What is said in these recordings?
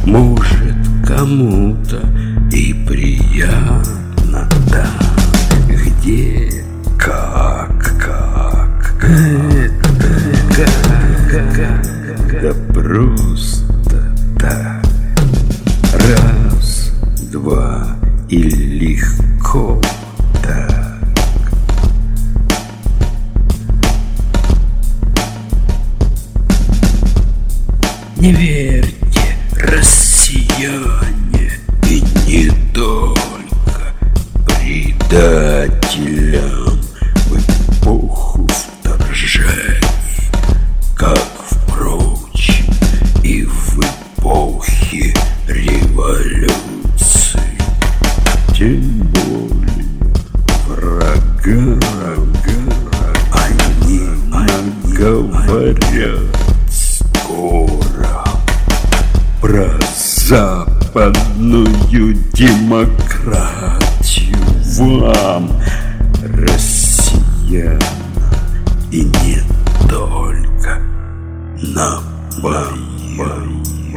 Может, кому-то и приятно там, где, как, да просто так. Раз, два и легко так. Не верьте, россияне, и не только предателям в эпоху вторжений, как, впрочем, и в эпохе революции. Тем более врагам они наговорят скоро про западную демократию вам, россиянам, и не только напоют.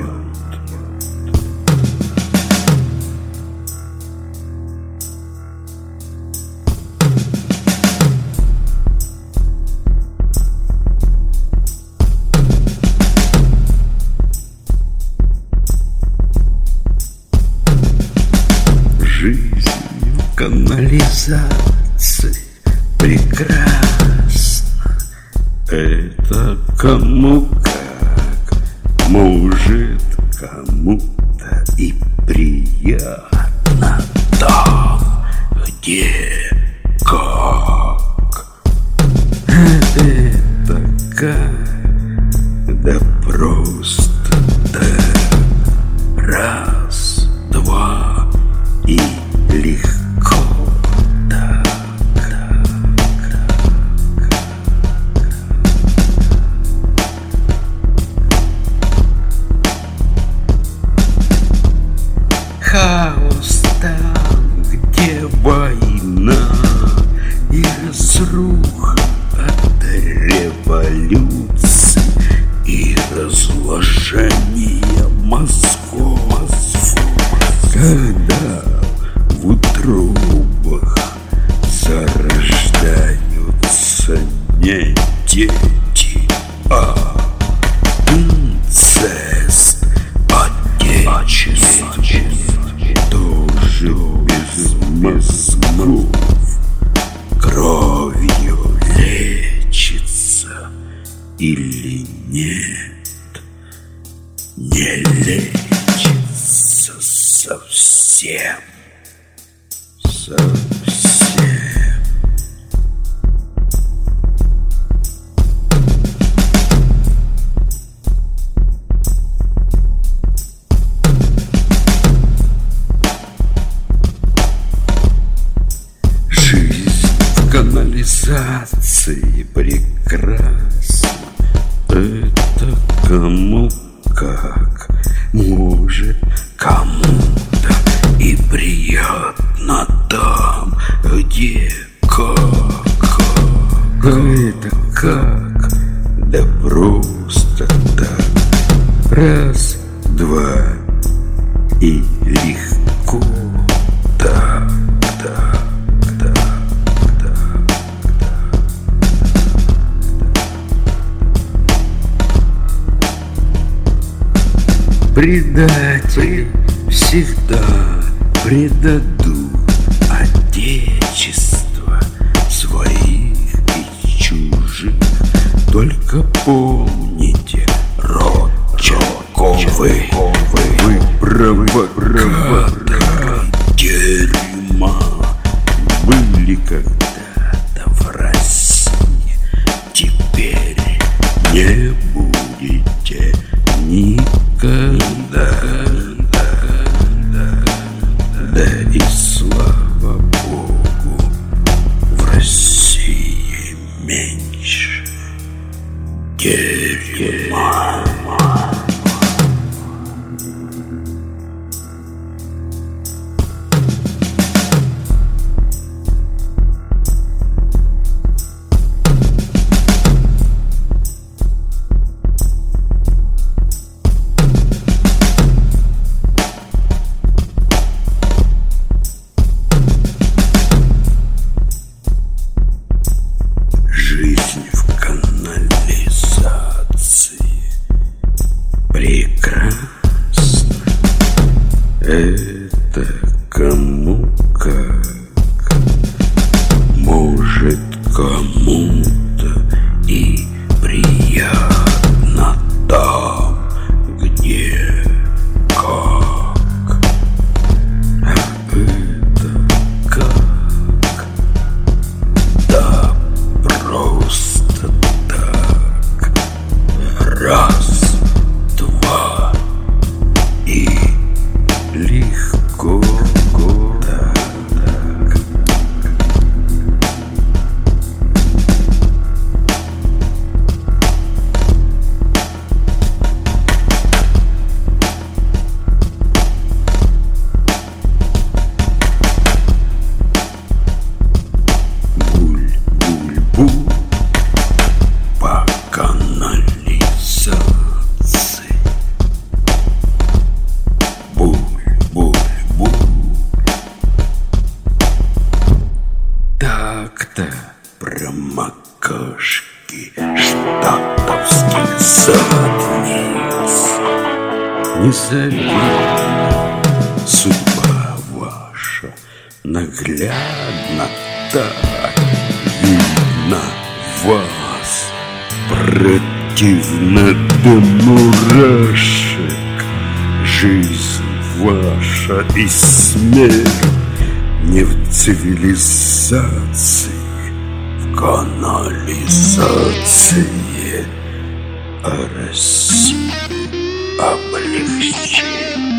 Жизнь в канализации прекрасна. Это кому как, может, кому-то и приятно там, где, как. Это как, да просто так. Раз, два и легко так. Хаос там, где война и разруха от революции и разложения мозгов. Когда в утробах зарождаются не дети, а инцест отечества, тоже без мозгов, кровью лечится или нет, не лечится совсем. Жизнь в канализации прекрасна. Это кому как, может, кому-то и приятно там, где, как. Это как, да просто так. Раз, два и легко так. Предатели всегда предадут отечество своих и чужих. Только помните, Родченковы, вы провокаторы дерьма, были когда-то в России, теперь не будете никогда. Да и слава Богу, в России меньше дерьма. незавидна судьба ваша, наглядно так видно вас, противно до мурашек. Жизнь ваша и смерть не в цивилизации, в канализации, а России облегчение.